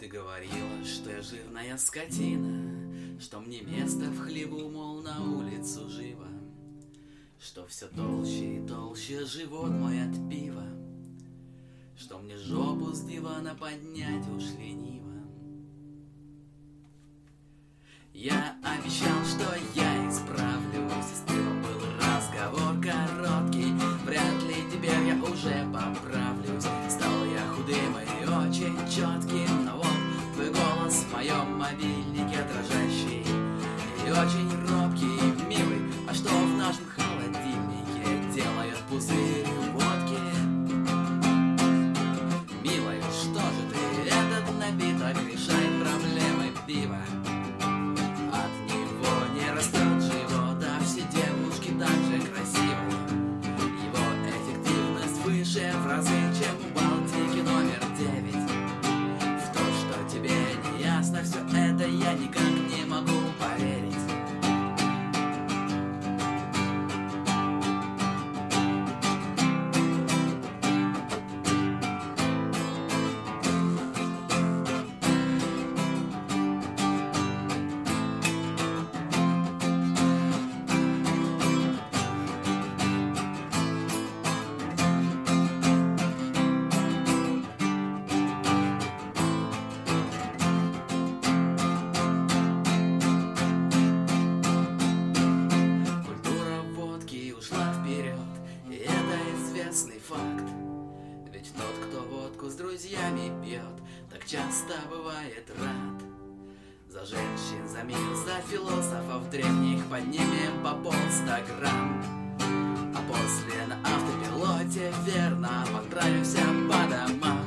Ты говорила, что я жирная скотина, что мне место в хлеву, мол, на улицу живо, что все толще и толще живот мой от пива, что мне жопу с дивана поднять уж лениво. Я обещал, что я исправлюсь, и с пивом был разговор короткий. Вряд ли теперь я уже поправлюсь. Стал я худым и очень четким, но вот твой голос в моем мобильнике дрожащий и очень робкий, милый. А что в нашем холодильнике делает пузырь водки? Милая, что же ты, этот напиток решает проблемы пива? В разы, чем у Балтики номер 9. В то, что тебе не ясно все это, я никак не могу поверить. Факт. Ведь тот, кто водку с друзьями пьет, так часто бывает рад. За женщин, за мир, за философов древних поднимем по полстаграмм. А после на автопилоте верно отправимся по домам.